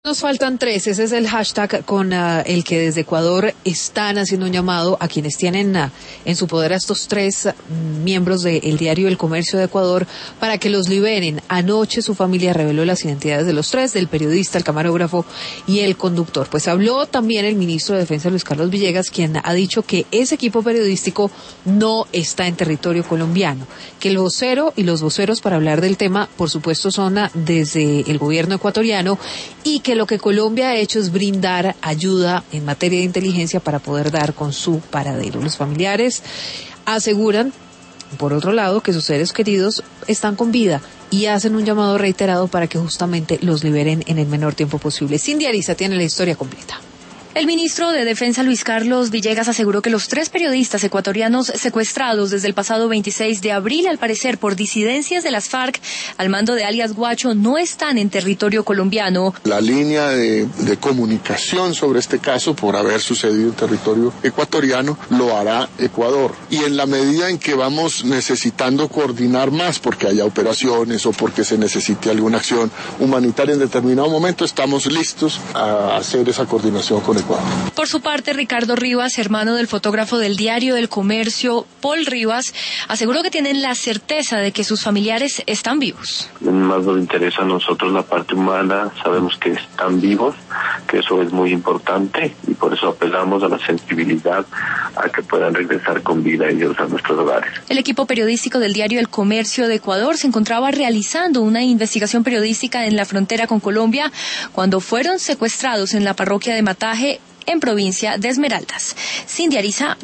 Nos faltan 3, ese es el hashtag con el que desde Ecuador están haciendo un llamado a quienes tienen en su poder a estos 3 miembros del diario El Comercio de Ecuador para que los liberen. Anoche su familia reveló las identidades de los 3, del periodista, el camarógrafo y el conductor. Pues habló también el ministro de Defensa, Luis Carlos Villegas, quien ha dicho que ese equipo periodístico no está en territorio colombiano, que el vocero y los voceros para hablar del tema, por supuesto, son desde el gobierno ecuatoriano y que lo que Colombia ha hecho es brindar ayuda en materia de inteligencia para poder dar con su paradero. Los familiares aseguran, por otro lado, que sus seres queridos están con vida y hacen un llamado reiterado para que justamente los liberen en el menor tiempo posible. Cindy Ariza tiene la historia completa. El ministro de Defensa, Luis Carlos Villegas, aseguró que los 3 periodistas ecuatorianos secuestrados desde el pasado 26 de abril, al parecer por disidencias de las FARC, al mando de alias Guacho, no están en territorio colombiano. La línea de comunicación sobre este caso, por haber sucedido en territorio ecuatoriano, lo hará Ecuador. Y en la medida en que vamos necesitando coordinar más, porque haya operaciones o porque se necesite alguna acción humanitaria en determinado momento, estamos listos a hacer esa coordinación con Ecuador. Por su parte, Ricardo Rivas, hermano del fotógrafo del diario El Comercio, Paul Rivas, aseguró que tienen la certeza de que sus familiares están vivos. Más nos interesa a nosotros la parte humana, sabemos que están vivos, que eso es muy importante y por eso apelamos a la sensibilidad, a que puedan regresar con vida ellos a nuestros hogares. El equipo periodístico del diario El Comercio de Ecuador se encontraba realizando una investigación periodística en la frontera con Colombia cuando fueron secuestrados en la parroquia de Mataje, en provincia de Esmeraldas. Cindy Ariza,